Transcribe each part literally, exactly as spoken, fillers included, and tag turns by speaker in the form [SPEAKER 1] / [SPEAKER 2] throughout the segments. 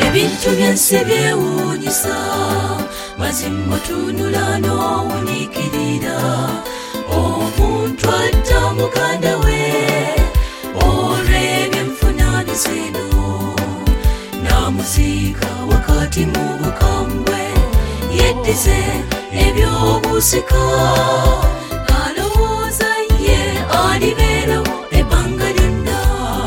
[SPEAKER 1] ebintu byensi byewuunyisa mazima tunula n'owunikirira omuntu atta muganda we olw'ebyenfuna bizino namuziika wakati mu bukambwe yeddize ebyobusika alowooza ye alibeerawo ebbanga lyonna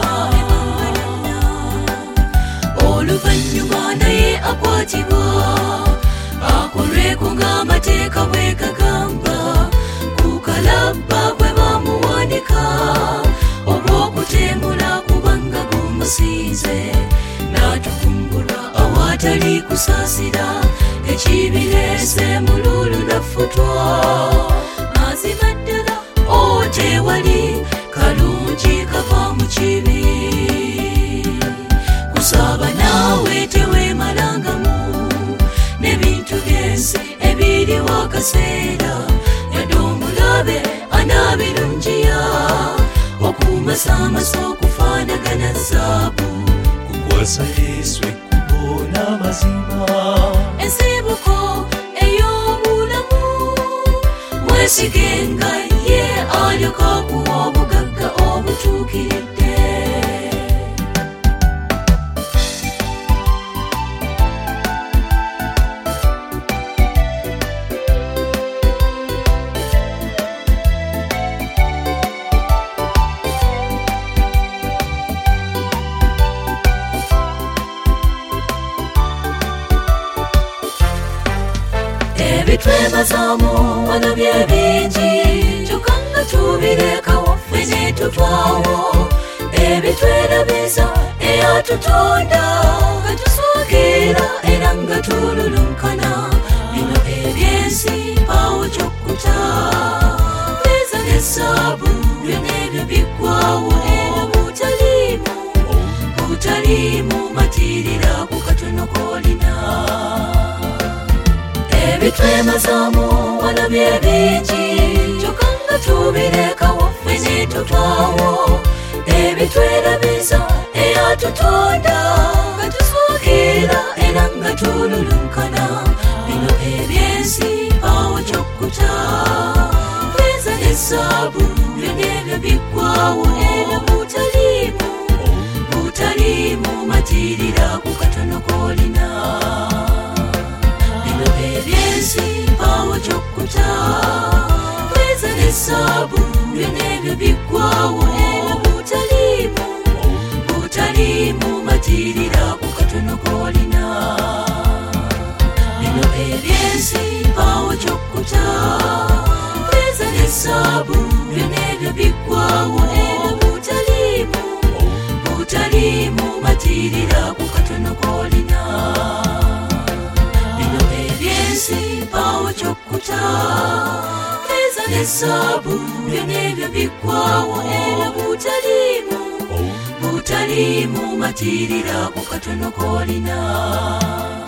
[SPEAKER 1] oluvannyuma naye akwatibwa akolweko ng'amateeka bwe gagamba ku kalabba gwe bamuwanika olw'okutemula kubanga gumusiize n'atukumbulwa awatali kusaasira ekibireese mululu nafutwa mazima ddala otewali kalungi kava mu kibi kusaba naawe teweemalangamu n'ebintu byensi ebiriwo akaseera yadde omulabe anaabirungiya okumasaamasa okufaanagana zaabu
[SPEAKER 2] kukwasa Yesu ekkubo n'amazima
[SPEAKER 1] ensibuko ey'obulamu mwesigenga ye alyoka kuwa obugagga obutuukiridde ebitwebazaamu wano bye bingi kyokka nga tubirekawo ffe ne tutwawo ebitwerabiza eyatutonda nga tusookeera era nga tululunkana bino ebyensi mpaawo kyokkuta ffeeza ne zaabu byonna ebyo biggwawo era butaliimu butaliimu matirira ku katono koolina ebitwemazaamu wano bye bingi kyokka nga tubirekawo ffe ne tutwawo ebitwerabiza eyatutonda nga tusookeera era nga tululunkana bino ebyensi mpaawo kyokkuta ffeeza ne zaabu byonna ebyo biggwawo era butaliimu butaliimu matirira ku katono koolina ebyensi mpaawo kyokkuta ffeeza ne zaabu byonna ebyo biggwawo era butaliimu butaliimu matirira ku katono koolina bino ebyensi mpaawo kyokkuta ffeeza ne zaabu byonna ebyo biggwawo era butaliimu butaliimu matirira ku katono koolina mpaawo kyokkuta ffeeza ne zaabu byonna ebyo biggwawo era butaliimu butaliimu matirira ku katono koolina